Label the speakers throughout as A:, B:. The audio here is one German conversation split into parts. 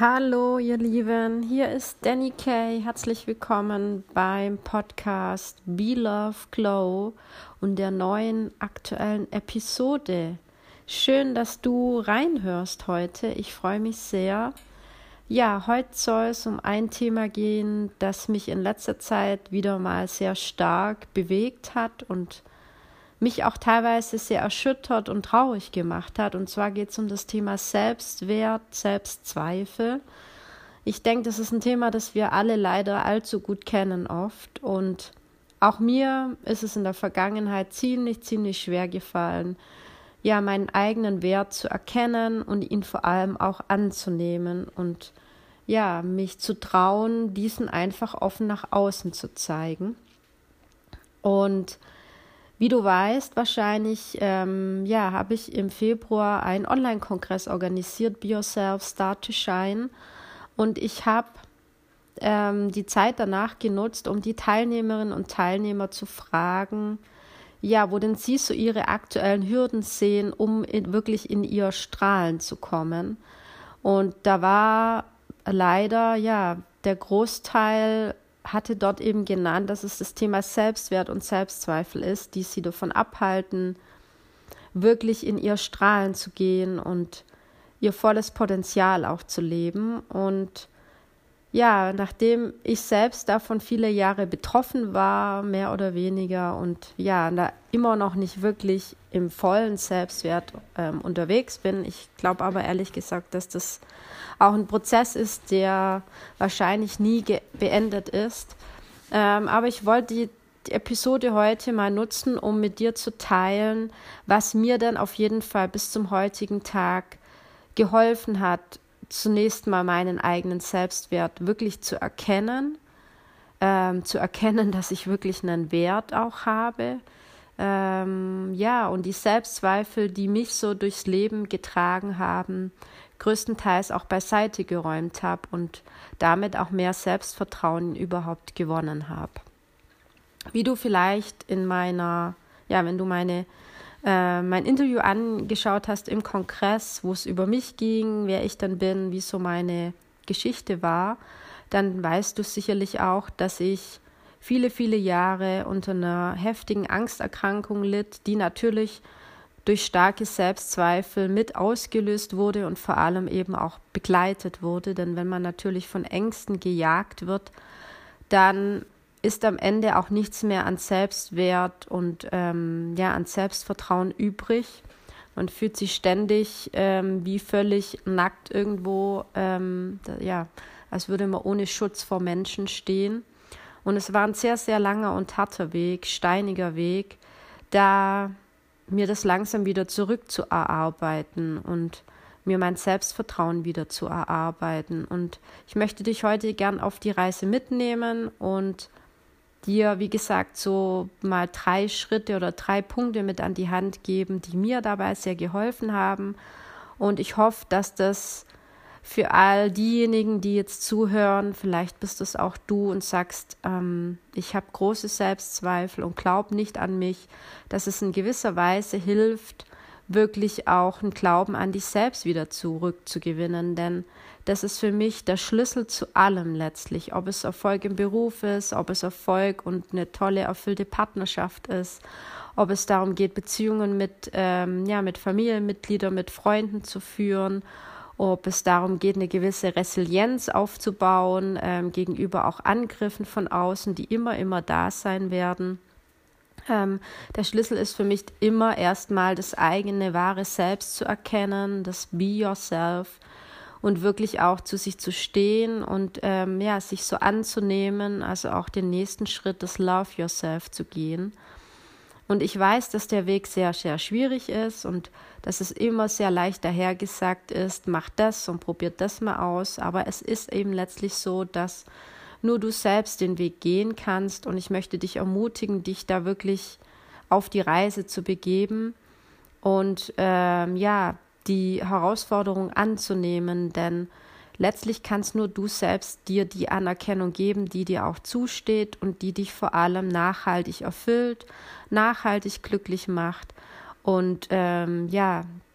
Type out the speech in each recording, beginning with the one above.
A: Hallo ihr Lieben, hier ist Danny Kay. Herzlich willkommen beim Podcast Be Love Glow und der neuen aktuellen Episode. Schön, dass du reinhörst heute. Ich freue mich sehr. Ja, heute soll es um ein Thema gehen, das mich in letzter Zeit wieder mal sehr stark bewegt hat und mich auch teilweise sehr erschüttert und traurig gemacht hat. Und zwar geht es um das Thema Selbstwert, Selbstzweifel. Ich denke, das ist ein Thema, das wir alle leider allzu gut kennen oft. Und auch mir ist es in der Vergangenheit ziemlich schwer gefallen, ja, meinen eigenen Wert zu erkennen und ihn vor allem auch anzunehmen und ja, mich zu trauen, diesen einfach offen nach außen zu zeigen. Und wie du weißt, wahrscheinlich habe ich im Februar einen Online-Kongress organisiert, Be Yourself, Start to Shine. Und ich habe die Zeit danach genutzt, um die Teilnehmerinnen und Teilnehmer zu fragen, ja, wo denn sie so ihre aktuellen Hürden sehen, um wirklich in ihr Strahlen zu kommen. Und da war leider, ja, der Großteil hatte dort eben genannt, dass es das Thema Selbstwert und Selbstzweifel ist, die sie davon abhalten, wirklich in ihr Strahlen zu gehen und ihr volles Potenzial auch zu leben. Und ja, nachdem ich selbst davon viele Jahre betroffen war, mehr oder weniger, und ja, da immer noch nicht wirklich im vollen Selbstwert unterwegs bin, ich glaube aber ehrlich gesagt, dass das auch ein Prozess ist, der wahrscheinlich nie beendet ist. Aber ich wollte die Episode heute mal nutzen, um mit dir zu teilen, was mir dann auf jeden Fall bis zum heutigen Tag geholfen hat, zunächst mal meinen eigenen Selbstwert wirklich zu erkennen, dass ich wirklich einen Wert auch habe. Und die Selbstzweifel, die mich so durchs Leben getragen haben, größtenteils auch beiseite geräumt habe und damit auch mehr Selbstvertrauen überhaupt gewonnen habe. Wie du vielleicht wenn du mein Interview angeschaut hast im Kongress, wo es über mich ging, wer ich dann bin, wie so meine Geschichte war, dann weißt du sicherlich auch, dass ich viele Jahre unter einer heftigen Angsterkrankung litt, die natürlich durch starke Selbstzweifel mit ausgelöst wurde und vor allem eben auch begleitet wurde. Denn wenn man natürlich von Ängsten gejagt wird, dann ist am Ende auch nichts mehr an Selbstwert und an Selbstvertrauen übrig. Man fühlt sich ständig wie völlig nackt irgendwo, als würde man ohne Schutz vor Menschen stehen. Und es war ein sehr langer und harter Weg, steiniger Weg, da mir das langsam wieder zurückzuerarbeiten und mir mein Selbstvertrauen wieder zu erarbeiten. Und ich möchte dich heute gern auf die Reise mitnehmen und dir, wie gesagt, so mal 3 Schritte oder 3 Punkte mit an die Hand geben, die mir dabei sehr geholfen haben. Und ich hoffe, dass das für all diejenigen, die jetzt zuhören, vielleicht bist es auch du und sagst, ich habe große Selbstzweifel und glaube nicht an mich, dass es in gewisser Weise hilft, wirklich auch einen Glauben an dich selbst wieder zurückzugewinnen, denn das ist für mich der Schlüssel zu allem letztlich, ob es Erfolg im Beruf ist, ob es Erfolg und eine tolle, erfüllte Partnerschaft ist, ob es darum geht, Beziehungen mit Familienmitgliedern, mit Freunden zu führen, ob es darum geht, eine gewisse Resilienz aufzubauen, gegenüber auch Angriffen von außen, die immer da sein werden. Der Schlüssel ist für mich immer erstmal das eigene wahre Selbst zu erkennen, das Be Yourself und wirklich auch zu sich zu stehen und sich so anzunehmen, also auch den nächsten Schritt des Love Yourself zu gehen. Und ich weiß, dass der Weg sehr schwierig ist und dass es immer sehr leicht dahergesagt ist, mach das und probiert das mal aus. Aber es ist eben letztlich so, dass nur du selbst den Weg gehen kannst. Und ich möchte dich ermutigen, dich da wirklich auf die Reise zu begeben und die Herausforderung anzunehmen. Denn letztlich kannst nur du selbst dir die Anerkennung geben, die dir auch zusteht und die dich vor allem nachhaltig erfüllt, nachhaltig glücklich macht und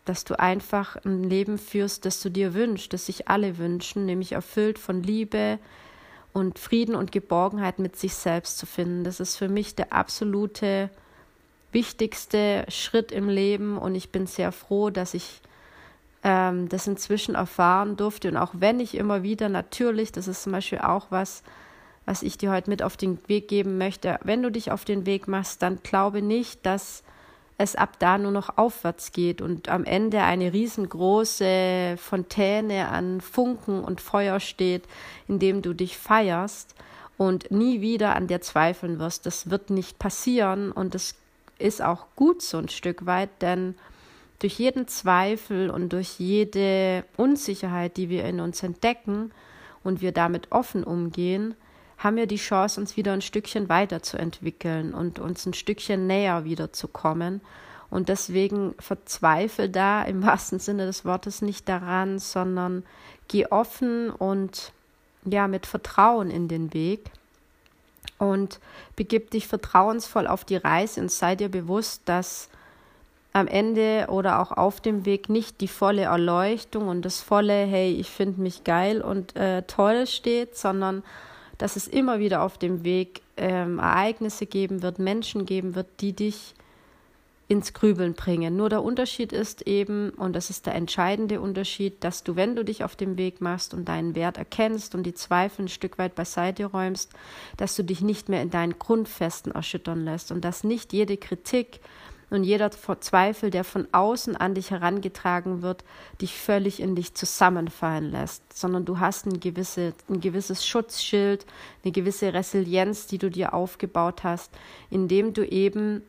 A: dass du einfach ein Leben führst, das du dir wünschst, das sich alle wünschen, nämlich erfüllt von Liebe und Frieden und Geborgenheit mit sich selbst zu finden. Das ist für mich der absolute wichtigste Schritt im Leben und ich bin sehr froh, dass ich das inzwischen erfahren durfte. Und auch wenn ich immer wieder natürlich, das ist zum Beispiel auch was ich dir heute mit auf den Weg geben möchte, wenn du dich auf den Weg machst, dann glaube nicht, dass es ab da nur noch aufwärts geht und am Ende eine riesengroße Fontäne an Funken und Feuer steht, in dem du dich feierst und nie wieder an dir zweifeln wirst. Das wird nicht passieren und das ist auch gut so ein Stück weit, denn durch jeden Zweifel und durch jede Unsicherheit, die wir in uns entdecken und wir damit offen umgehen, haben wir die Chance, uns wieder ein Stückchen weiterzuentwickeln und uns ein Stückchen näher wiederzukommen. Und deswegen verzweifle da im wahrsten Sinne des Wortes nicht daran, sondern geh offen und mit Vertrauen in den Weg und begib dich vertrauensvoll auf die Reise und sei dir bewusst, dass am Ende oder auch auf dem Weg nicht die volle Erleuchtung und das volle, hey, ich finde mich geil und toll steht, sondern dass es immer wieder auf dem Weg Ereignisse geben wird, Menschen geben wird, die dich ins Grübeln bringen. Nur der Unterschied ist eben, und das ist der entscheidende Unterschied, dass du, wenn du dich auf den Weg machst und deinen Wert erkennst und die Zweifel ein Stück weit beiseite räumst, dass du dich nicht mehr in deinen Grundfesten erschüttern lässt und dass nicht jede Kritik und jeder Zweifel, der von außen an dich herangetragen wird, dich völlig in dich zusammenfallen lässt, sondern du hast ein gewisses Schutzschild, eine gewisse Resilienz, die du dir aufgebaut hast, indem du eben,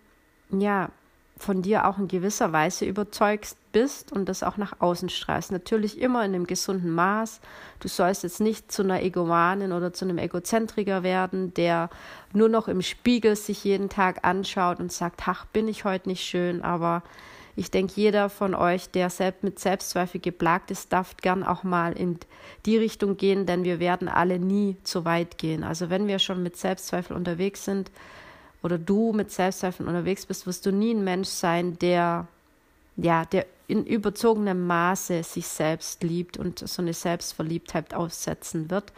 A: von dir auch in gewisser Weise überzeugt bist und das auch nach außen strahlst. Natürlich immer in einem gesunden Maß. Du sollst jetzt nicht zu einer Egomanin oder zu einem Egozentriker werden, der nur noch im Spiegel sich jeden Tag anschaut und sagt, ach, bin ich heute nicht schön, aber ich denke, jeder von euch, der mit Selbstzweifel geplagt ist, darf gern auch mal in die Richtung gehen, denn wir werden alle nie zu weit gehen. Also wenn wir schon mit Selbstzweifel unterwegs sind, oder du mit Selbstzweifeln unterwegs bist, wirst du nie ein Mensch sein, der in überzogenem Maße sich selbst liebt und so eine Selbstverliebtheit aussetzen wird.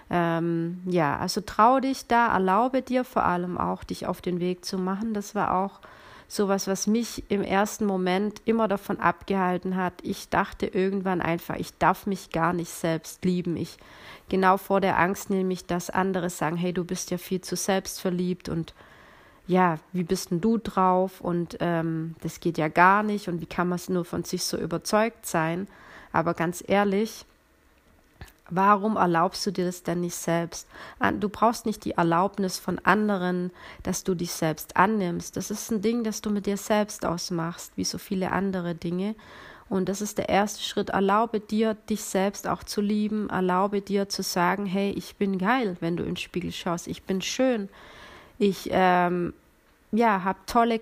A: Also trau dich da, erlaube dir vor allem auch, dich auf den Weg zu machen. Das war auch sowas, was mich im ersten Moment immer davon abgehalten hat. Ich dachte irgendwann einfach, ich darf mich gar nicht selbst lieben. Genau vor der Angst nämlich, dass andere sagen, hey, du bist ja viel zu selbstverliebt und wie bist denn du drauf und das geht ja gar nicht und wie kann man nur von sich so überzeugt sein? Aber ganz ehrlich, warum erlaubst du dir das denn nicht selbst? Du brauchst nicht die Erlaubnis von anderen, dass du dich selbst annimmst. Das ist ein Ding, das du mit dir selbst ausmachst, wie so viele andere Dinge. Und das ist der erste Schritt. Erlaube dir, dich selbst auch zu lieben. Erlaube dir zu sagen, hey, ich bin geil, wenn du in den Spiegel schaust. Ich bin schön. Ich habe tolle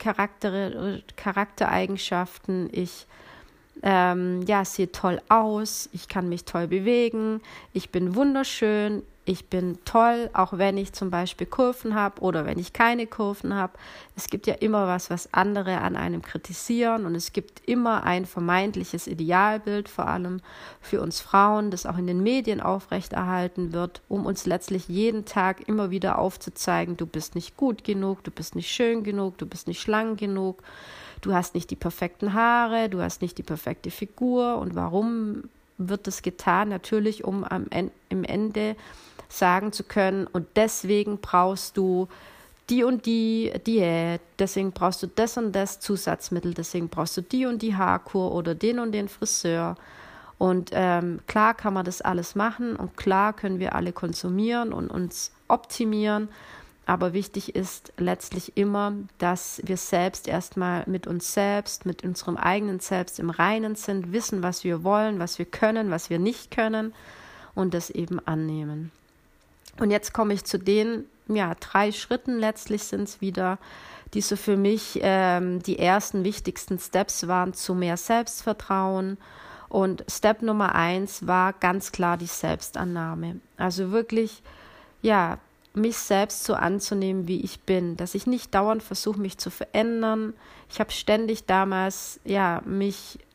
A: Charaktereigenschaften, ich sehe toll aus, ich kann mich toll bewegen, ich bin wunderschön, ich bin toll, auch wenn ich zum Beispiel Kurven habe oder wenn ich keine Kurven habe. Es gibt ja immer was andere an einem kritisieren und es gibt immer ein vermeintliches Idealbild, vor allem für uns Frauen, das auch in den Medien aufrechterhalten wird, um uns letztlich jeden Tag immer wieder aufzuzeigen, du bist nicht gut genug, du bist nicht schön genug, du bist nicht schlank genug, du hast nicht die perfekten Haare, du hast nicht die perfekte Figur. Und warum wird das getan? Natürlich, um im Ende sagen zu können, und deswegen brauchst du die und die Diät, deswegen brauchst du das und das Zusatzmittel, deswegen brauchst du die und die Haarkur oder den und den Friseur. Und klar kann man das alles machen und klar können wir alle konsumieren und uns optimieren, aber wichtig ist letztlich immer, dass wir selbst erstmal mit uns selbst, mit unserem eigenen Selbst im Reinen sind, wissen, was wir wollen, was wir können, was wir nicht können und das eben annehmen. Und jetzt komme ich zu den 3 Schritten, letztlich sind es wieder, die so für mich die ersten wichtigsten Steps waren zu mehr Selbstvertrauen. Und Step Nummer 1 war ganz klar die Selbstannahme. Also wirklich, mich selbst so anzunehmen, wie ich bin, dass ich nicht dauernd versuche, mich zu verändern. Ich habe ständig damals, mich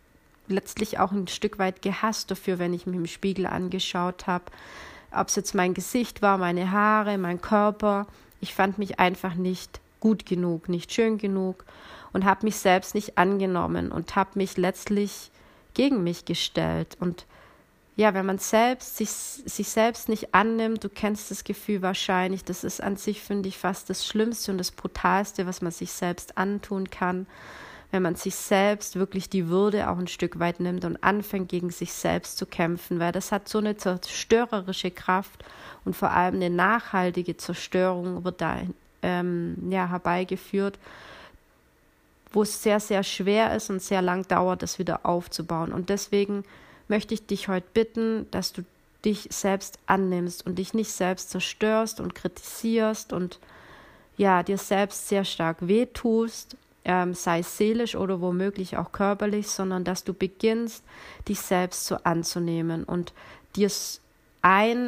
A: letztlich auch ein Stück weit gehasst dafür, wenn ich mich im Spiegel angeschaut habe. Ob es jetzt mein Gesicht war, meine Haare, mein Körper. Ich fand mich einfach nicht gut genug, nicht schön genug und habe mich selbst nicht angenommen und habe mich letztlich gegen mich gestellt. Und ja, wenn man sich selbst nicht annimmt, du kennst das Gefühl wahrscheinlich, das ist an sich, finde ich, fast das Schlimmste und das Brutalste, was man sich selbst antun kann, wenn man sich selbst wirklich die Würde auch ein Stück weit nimmt und anfängt, gegen sich selbst zu kämpfen, weil das hat so eine zerstörerische Kraft und vor allem eine nachhaltige Zerstörung wird da herbeigeführt, wo es sehr, sehr schwer ist und sehr lang dauert, das wieder aufzubauen. Und deswegen möchte ich dich heute bitten, dass du dich selbst annimmst und dich nicht selbst zerstörst und kritisierst und ja, dir selbst sehr stark wehtust, sei es seelisch oder womöglich auch körperlich, sondern dass du beginnst, dich selbst so anzunehmen und dir ein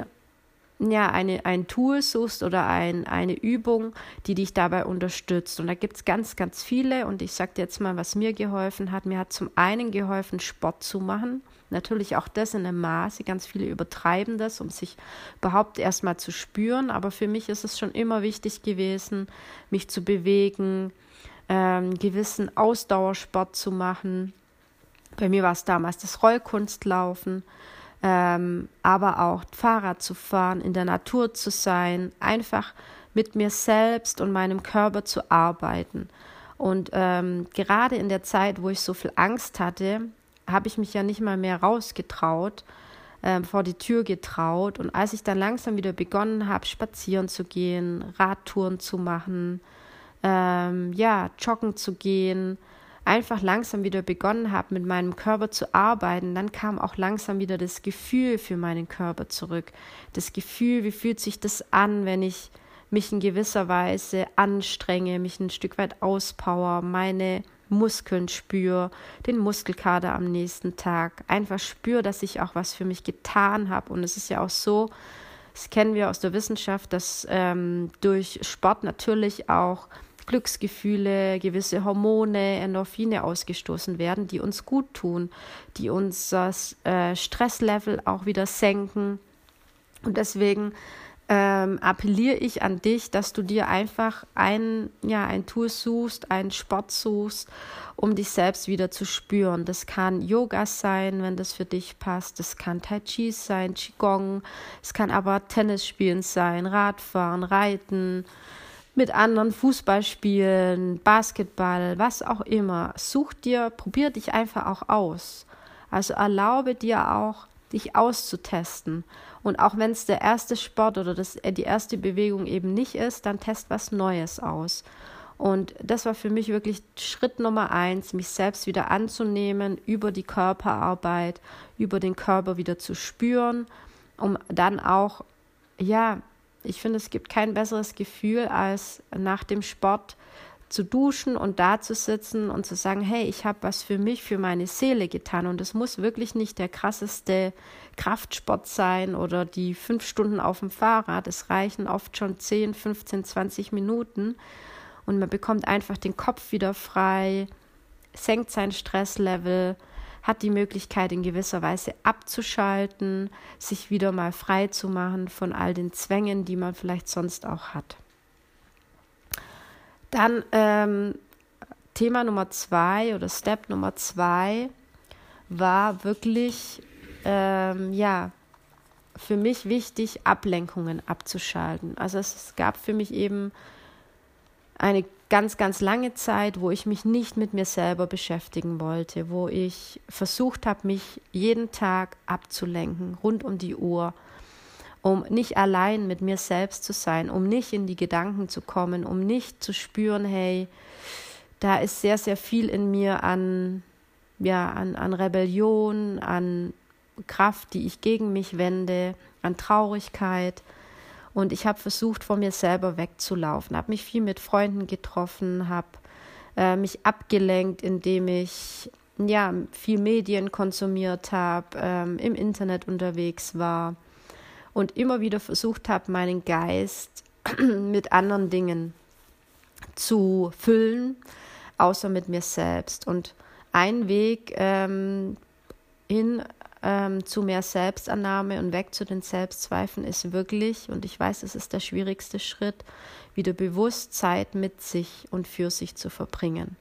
A: Tool suchst oder eine Übung, die dich dabei unterstützt. Und da gibt es ganz, ganz viele. Und ich sage dir jetzt mal, was mir geholfen hat. Mir hat zum einen geholfen, Sport zu machen. Natürlich auch das in einem Maße. Ganz viele übertreiben das, um sich überhaupt erstmal zu spüren. Aber für mich ist es schon immer wichtig gewesen, mich zu bewegen, gewissen Ausdauersport zu machen. Bei mir war es damals das Rollkunstlaufen. Aber auch Fahrrad zu fahren, in der Natur zu sein, einfach mit mir selbst und meinem Körper zu arbeiten. Und gerade in der Zeit, wo ich so viel Angst hatte, habe ich mich ja nicht mal mehr rausgetraut, vor die Tür getraut. Und als ich dann langsam wieder begonnen habe, spazieren zu gehen, Radtouren zu machen, joggen zu gehen, einfach langsam wieder begonnen habe, mit meinem Körper zu arbeiten, dann kam auch langsam wieder das Gefühl für meinen Körper zurück. Das Gefühl, wie fühlt sich das an, wenn ich mich in gewisser Weise anstrenge, mich ein Stück weit auspower, meine Muskeln spüre, den Muskelkater am nächsten Tag, einfach spüre, dass ich auch was für mich getan habe. Und es ist ja auch so, das kennen wir aus der Wissenschaft, dass durch Sport natürlich auch Glücksgefühle, gewisse Hormone, Endorphine ausgestoßen werden, die uns gut tun, die unser Stresslevel auch wieder senken. Und deswegen appelliere ich an dich, dass du dir einfach ein Tool suchst, einen Sport suchst, um dich selbst wieder zu spüren. Das kann Yoga sein, wenn das für dich passt. Das kann Tai Chi sein, Qigong. Es kann aber Tennis spielen sein, Radfahren, Reiten, mit anderen Fußball spielen, Basketball, was auch immer. Probier dich einfach auch aus. Also erlaube dir auch, dich auszutesten. Und auch wenn es der erste Sport oder die erste Bewegung eben nicht ist, dann test was Neues aus. Und das war für mich wirklich Schritt Nummer 1, mich selbst wieder anzunehmen, über die Körperarbeit, über den Körper wieder zu spüren, um dann auch, ich finde, es gibt kein besseres Gefühl, als nach dem Sport zu duschen und da zu sitzen und zu sagen, hey, ich habe was für mich, für meine Seele getan. Und es muss wirklich nicht der krasseste Kraftsport sein oder die 5 Stunden auf dem Fahrrad. Es reichen oft schon 10, 15, 20 Minuten. Und man bekommt einfach den Kopf wieder frei, senkt sein Stresslevel, hat die Möglichkeit in gewisser Weise abzuschalten, sich wieder mal frei zu machen von all den Zwängen, die man vielleicht sonst auch hat. Dann Thema Nummer 2 oder Step Nummer 2 war wirklich, für mich wichtig, Ablenkungen abzuschalten. Also es gab für mich eben eine ganz, ganz lange Zeit, wo ich mich nicht mit mir selber beschäftigen wollte, wo ich versucht habe, mich jeden Tag abzulenken, rund um die Uhr, um nicht allein mit mir selbst zu sein, um nicht in die Gedanken zu kommen, um nicht zu spüren, hey, da ist sehr, sehr viel in mir an Rebellion, an Kraft, die ich gegen mich wende, an Traurigkeit. Und ich habe versucht, von mir selber wegzulaufen, habe mich viel mit Freunden getroffen, habe mich abgelenkt, indem ich viel Medien konsumiert habe, im Internet unterwegs war und immer wieder versucht habe, meinen Geist mit anderen Dingen zu füllen, außer mit mir selbst. Und ein Weg, hin zu mehr Selbstannahme und weg zu den Selbstzweifeln ist wirklich, und ich weiß, es ist der schwierigste Schritt, wieder bewusst Zeit mit sich und für sich zu verbringen.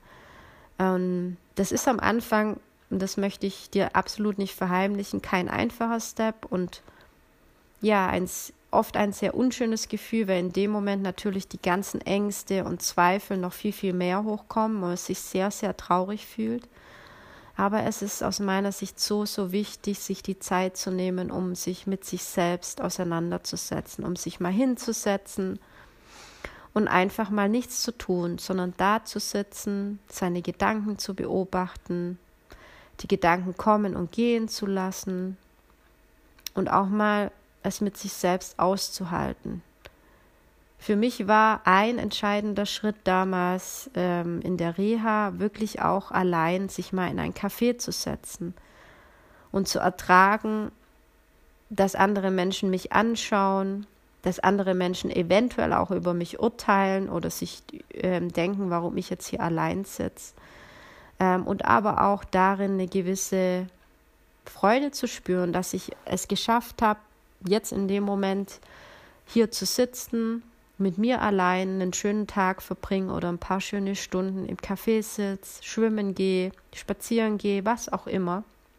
A: Das ist am Anfang, und das möchte ich dir absolut nicht verheimlichen, kein einfacher Step und ja, oft ein sehr unschönes Gefühl, weil in dem Moment natürlich die ganzen Ängste und Zweifel noch viel, viel mehr hochkommen und man sich sehr, sehr traurig fühlt. Aber es ist aus meiner Sicht so, so wichtig, sich die Zeit zu nehmen, um sich mit sich selbst auseinanderzusetzen, um sich mal hinzusetzen und einfach mal nichts zu tun, sondern da zu sitzen, seine Gedanken zu beobachten, die Gedanken kommen und gehen zu lassen und auch mal es mit sich selbst auszuhalten. Für mich war ein entscheidender Schritt damals in der Reha wirklich auch allein sich mal in ein Café zu setzen und zu ertragen, dass andere Menschen mich anschauen, dass andere Menschen eventuell auch über mich urteilen oder sich denken, warum ich jetzt hier allein sitze. Und aber auch darin eine gewisse Freude zu spüren, dass ich es geschafft habe, jetzt in dem Moment hier zu sitzen, mit mir allein einen schönen Tag verbringen oder ein paar schöne Stunden im Café sitze, schwimmen gehe, spazieren gehe, was auch immer.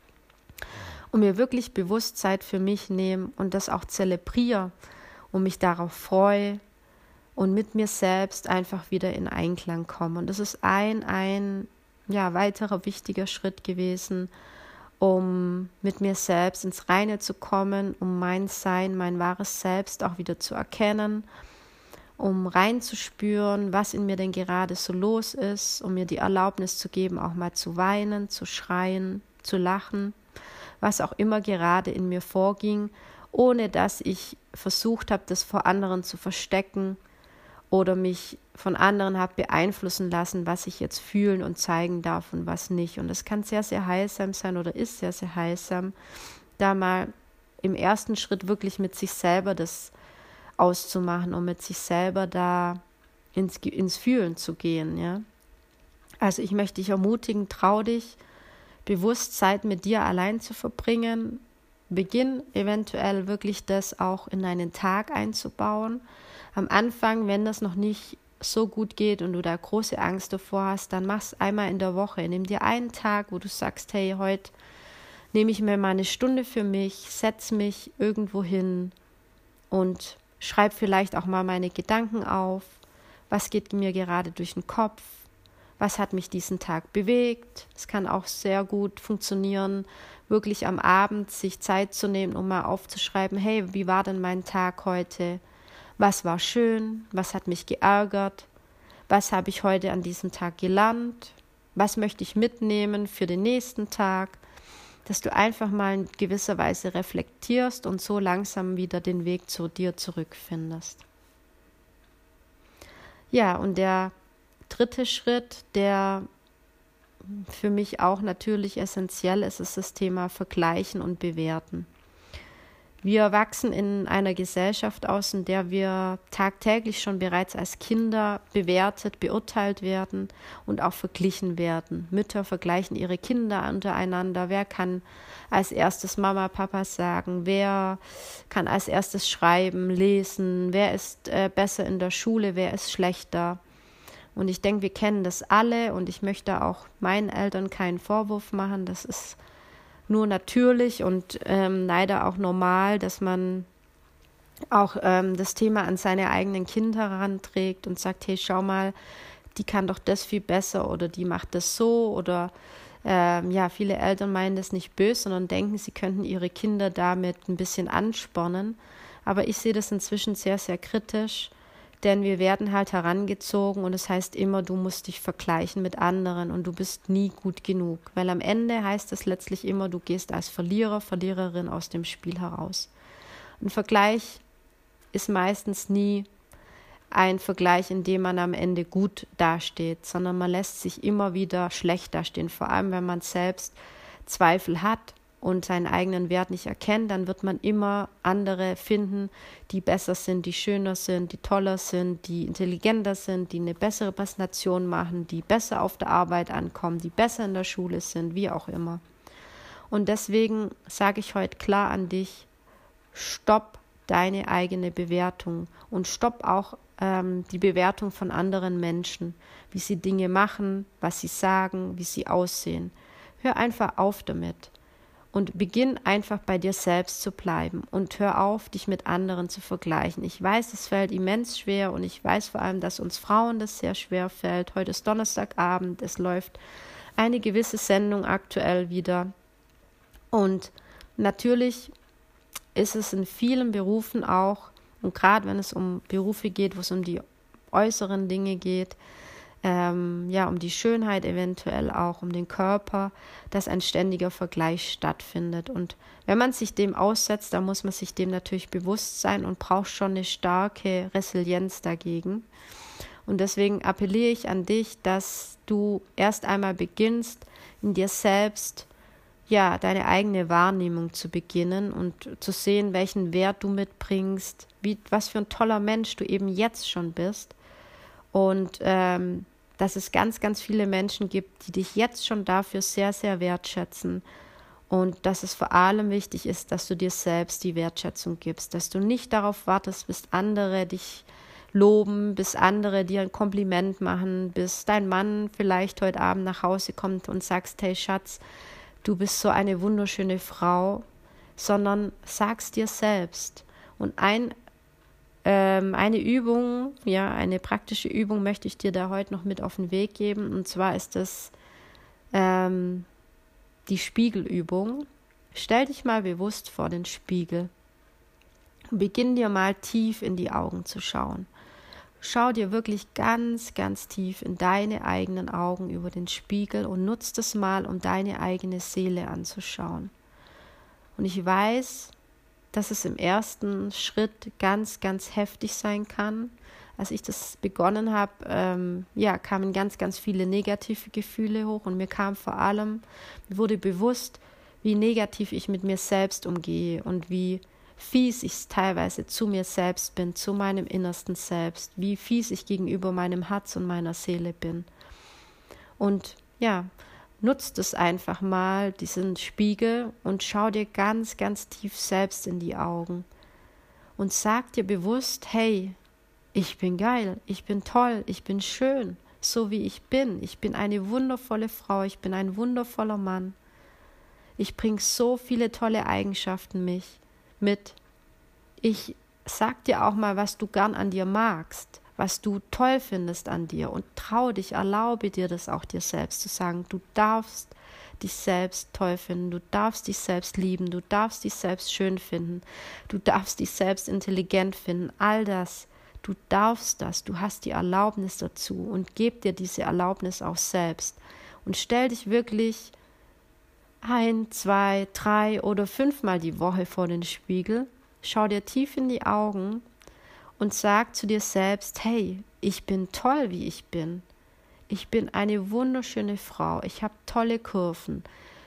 A: Und mir wirklich bewusst Zeit für mich nehme und das auch zelebriere und mich darauf freue und mit mir selbst einfach wieder in Einklang komme. Und das ist ein weiterer wichtiger Schritt gewesen, um mit mir selbst ins Reine zu kommen, um mein Sein, mein wahres Selbst auch wieder zu erkennen, um reinzuspüren, was in mir denn gerade so los ist, um mir die Erlaubnis zu geben, auch mal zu weinen, zu schreien, zu lachen, was auch immer gerade in mir vorging, ohne dass ich versucht habe, das vor anderen zu verstecken oder mich von anderen habe beeinflussen lassen, was ich jetzt fühlen und zeigen darf und was nicht. Und das kann sehr, sehr heilsam sein oder ist sehr, sehr heilsam, da mal im ersten Schritt wirklich mit sich selber das auszumachen und mit sich selber da ins Fühlen zu gehen. Ja? Also ich möchte dich ermutigen, trau dich, bewusst Zeit mit dir allein zu verbringen. Beginn eventuell wirklich das auch in deinen Tag einzubauen. Am Anfang, wenn das noch nicht so gut geht und du da große Angst davor hast, dann mach es einmal in der Woche. Nimm dir einen Tag, wo du sagst, hey, heute nehme ich mir mal eine Stunde für mich, setz mich irgendwo hin und schreib vielleicht auch mal meine Gedanken auf. Was geht mir gerade durch den Kopf? Was hat mich diesen Tag bewegt? Es kann auch sehr gut funktionieren, wirklich am Abend sich Zeit zu nehmen, um mal aufzuschreiben, hey, wie war denn mein Tag heute? Was war schön? Was hat mich geärgert? Was habe ich heute an diesem Tag gelernt? Was möchte ich mitnehmen für den nächsten Tag? Dass du einfach mal in gewisser Weise reflektierst und so langsam wieder den Weg zu dir zurückfindest. Ja, und der dritte Schritt, der für mich auch natürlich essentiell ist, ist das Thema Vergleichen und Bewerten. Wir wachsen in einer Gesellschaft aus, in der wir tagtäglich schon bereits als Kinder bewertet, beurteilt werden und auch verglichen werden. Mütter vergleichen ihre Kinder untereinander. Wer kann als erstes Mama, Papa sagen? Wer kann als erstes schreiben, lesen? Wer ist besser in der Schule? Wer ist schlechter? Und ich denke, wir kennen das alle und ich möchte auch meinen Eltern keinen Vorwurf machen. Das ist nur natürlich und leider auch normal, dass man auch das Thema an seine eigenen Kinder heranträgt und sagt, hey, schau mal, die kann doch das viel besser oder die macht das so oder viele Eltern meinen das nicht böse, sondern denken, sie könnten ihre Kinder damit ein bisschen anspornen. Aber ich sehe das inzwischen sehr, sehr kritisch, denn wir werden halt herangezogen und es heißt immer, du musst dich vergleichen mit anderen und du bist nie gut genug. Weil am Ende heißt es letztlich immer, du gehst als Verlierer, Verliererin aus dem Spiel heraus. Ein Vergleich ist meistens nie ein Vergleich, in dem man am Ende gut dasteht, sondern man lässt sich immer wieder schlecht dastehen. Vor allem, wenn man selbst Zweifel hat und seinen eigenen Wert nicht erkennt, dann wird man immer andere finden, die besser sind, die schöner sind, die toller sind, die intelligenter sind, die eine bessere Präsentation machen, die besser auf der Arbeit ankommen, die besser in der Schule sind, wie auch immer. Und deswegen sage ich heute klar an dich, stopp deine eigene Bewertung und stopp auch die Bewertung von anderen Menschen, wie sie Dinge machen, was sie sagen, wie sie aussehen. Hör einfach auf damit und beginn einfach bei dir selbst zu bleiben und hör auf, dich mit anderen zu vergleichen. Ich weiß, es fällt immens schwer und ich weiß vor allem, dass uns Frauen das sehr schwer fällt. Heute ist Donnerstagabend, es läuft eine gewisse Sendung aktuell wieder und natürlich ist es in vielen Berufen auch, und gerade wenn es um Berufe geht, wo es um die äußeren Dinge geht, um die Schönheit eventuell auch, um den Körper, dass ein ständiger Vergleich stattfindet. Und wenn man sich dem aussetzt, dann muss man sich dem natürlich bewusst sein und braucht schon eine starke Resilienz dagegen. Und deswegen appelliere ich an dich, dass du erst einmal beginnst, in dir selbst deine eigene Wahrnehmung zu beginnen und zu sehen, welchen Wert du mitbringst, was für ein toller Mensch du eben jetzt schon bist. Und dass es ganz, ganz viele Menschen gibt, die dich jetzt schon dafür sehr, sehr wertschätzen. Und dass es vor allem wichtig ist, dass du dir selbst die Wertschätzung gibst, dass du nicht darauf wartest, bis andere dich loben, bis andere dir ein Kompliment machen, bis dein Mann vielleicht heute Abend nach Hause kommt und sagst, hey Schatz, du bist so eine wunderschöne Frau, sondern sag's dir selbst. Und eine Übung, eine praktische Übung möchte ich dir da heute noch mit auf den Weg geben. Und zwar ist das die Spiegelübung. Stell dich mal bewusst vor den Spiegel. Beginn dir mal tief in die Augen zu schauen. Schau dir wirklich ganz, ganz tief in deine eigenen Augen über den Spiegel und nutz das mal, um deine eigene Seele anzuschauen. Und ich weiß, dass es im ersten Schritt ganz, ganz heftig sein kann. Als ich das begonnen habe, kamen ganz, ganz viele negative Gefühle hoch und mir wurde bewusst, wie negativ ich mit mir selbst umgehe und wie fies ich teilweise zu mir selbst bin, zu meinem innersten Selbst, wie fies ich gegenüber meinem Herz und meiner Seele bin. Und nutzt es einfach mal, diesen Spiegel, und schau dir ganz, ganz tief selbst in die Augen und sag dir bewusst, hey, ich bin geil, ich bin toll, ich bin schön, so wie ich bin eine wundervolle Frau, ich bin ein wundervoller Mann, ich bringe so viele tolle Eigenschaften mit. Ich sag dir auch mal, was du gern an dir magst, was du toll findest an dir, und trau dich, erlaube dir das auch dir selbst zu sagen. Du darfst dich selbst toll finden, du darfst dich selbst lieben, du darfst dich selbst schön finden, du darfst dich selbst intelligent finden, all das, du darfst das, du hast die Erlaubnis dazu, und gib dir diese Erlaubnis auch selbst und stell dich wirklich 1, 2, 3 oder 5 Mal die Woche vor den Spiegel, schau dir tief in die Augen und sag zu dir selbst, hey, ich bin toll, wie ich bin. Ich bin eine wunderschöne Frau, ich habe tolle Kurven.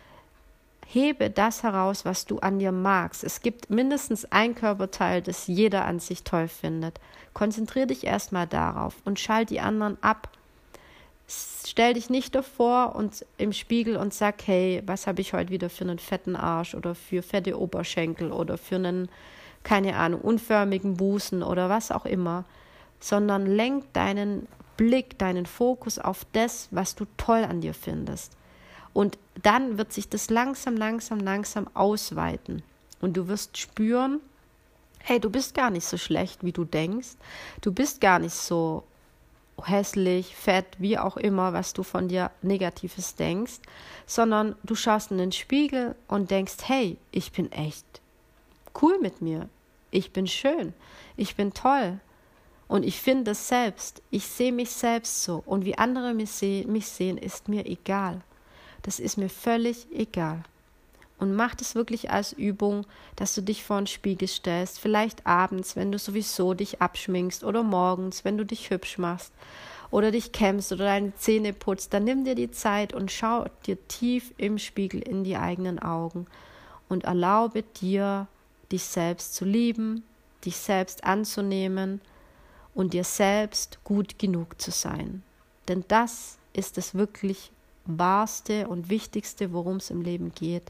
A: Hebe das heraus, was du an dir magst. Es gibt mindestens ein Körperteil, das jeder an sich toll findet. Konzentriere dich erstmal darauf und schalt die anderen ab. Stell dich nicht davor und im Spiegel und sag, hey, was habe ich heute wieder für einen fetten Arsch oder für fette Oberschenkel oder für einen, keine Ahnung, unförmigen Busen oder was auch immer, sondern lenk deinen Blick, deinen Fokus auf das, was du toll an dir findest. Und dann wird sich das langsam ausweiten. Und du wirst spüren, hey, du bist gar nicht so schlecht, wie du denkst. Du bist gar nicht so hässlich, fett, wie auch immer, was du von dir Negatives denkst, sondern du schaust in den Spiegel und denkst, hey, ich bin echt cool mit mir. Ich bin schön. Ich bin toll. Und ich finde es selbst. Ich sehe mich selbst so. Und wie andere mich sehen, ist mir egal. Das ist mir völlig egal. Und mach das wirklich als Übung, dass du dich vor den Spiegel stellst, vielleicht abends, wenn du sowieso dich abschminkst, oder morgens, wenn du dich hübsch machst oder dich kämmst oder deine Zähne putzt, dann nimm dir die Zeit und schau dir tief im Spiegel in die eigenen Augen und erlaube dir, dich selbst zu lieben, dich selbst anzunehmen und dir selbst gut genug zu sein. Denn das ist das wirklich Wahrste und Wichtigste, worum es im Leben geht.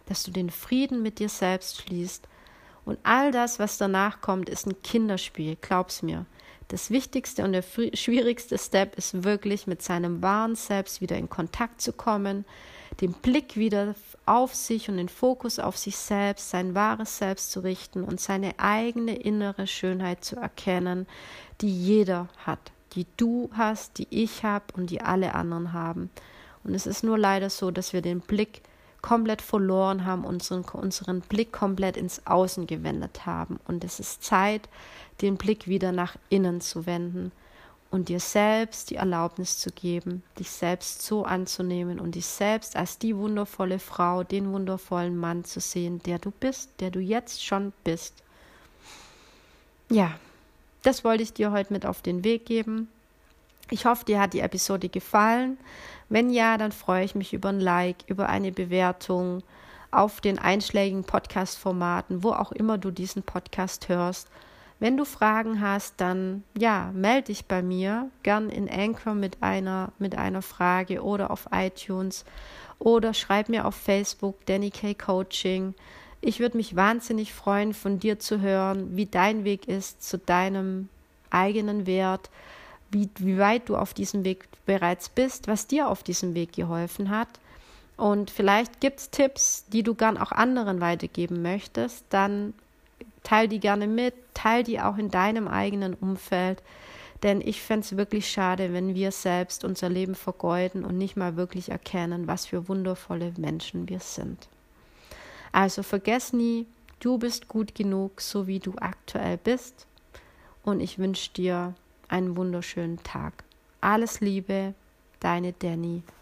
A: dass du den Frieden mit dir selbst schließt. Und all das, was danach kommt, ist ein Kinderspiel, glaub's mir. Das wichtigste und der schwierigste Step ist wirklich, mit seinem wahren Selbst wieder in Kontakt zu kommen, den Blick wieder auf sich und den Fokus auf sich selbst, sein wahres Selbst zu richten und seine eigene innere Schönheit zu erkennen, die jeder hat, die du hast, die ich habe und die alle anderen haben. Und es ist nur leider so, dass wir den Blick komplett verloren haben, unseren Blick komplett ins Außen gewendet haben. Und es ist Zeit, den Blick wieder nach innen zu wenden und dir selbst die Erlaubnis zu geben, dich selbst so anzunehmen und dich selbst als die wundervolle Frau, den wundervollen Mann zu sehen, der du bist, der du jetzt schon bist. Ja, das wollte ich dir heute mit auf den Weg geben. Ich hoffe, dir hat die Episode gefallen. Wenn ja, dann freue ich mich über ein Like, über eine Bewertung auf den einschlägigen Podcast-Formaten, wo auch immer du diesen Podcast hörst. Wenn du Fragen hast, dann melde dich bei mir, gern in Anchor mit einer Frage oder auf iTunes oder schreib mir auf Facebook Danny K. Coaching. Ich würde mich wahnsinnig freuen, von dir zu hören, wie dein Weg ist zu deinem eigenen Wert, wie weit du auf diesem Weg bereits bist, was dir auf diesem Weg geholfen hat. Und vielleicht gibt es Tipps, die du gern auch anderen weitergeben möchtest, dann teil die gerne mit, teil die auch in deinem eigenen Umfeld, denn ich fände es wirklich schade, wenn wir selbst unser Leben vergeuden und nicht mal wirklich erkennen, was für wundervolle Menschen wir sind. Also vergiss nie, du bist gut genug, so wie du aktuell bist, und ich wünsche dir einen wunderschönen Tag. Alles Liebe, deine Danny.